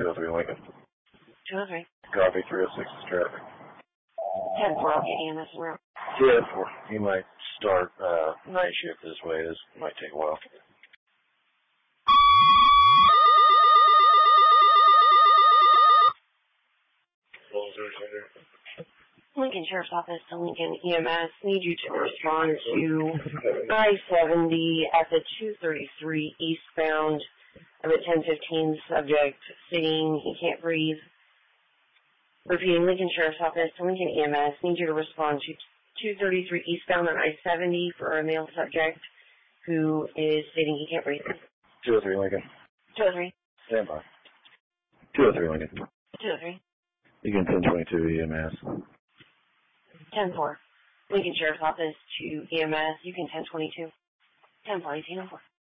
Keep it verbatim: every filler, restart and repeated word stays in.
two oh three Lincoln. two oh three. Copy, three oh six is traffic. ten four, I'll get E M S around. Yeah, four. You might start uh, night shift this way. This might take a while. Lincoln Sheriff's Office to Lincoln E M S. Need you to respond to I seventy at the two thirty-three eastbound of a ten fifteen subject saying he can't breathe. Repeating, Lincoln Sheriff's Office to Lincoln E M S. Need you to respond to two thirty-three eastbound on I seventy for a male subject who is stating he can't breathe. two oh three Lincoln. two oh three. Stand by. two oh three Lincoln. two oh three. Begin ten twenty-two E M S. ten four. Lincoln Sheriff's Office to E M S. You can ten twenty-two. ten four, eighteen oh four.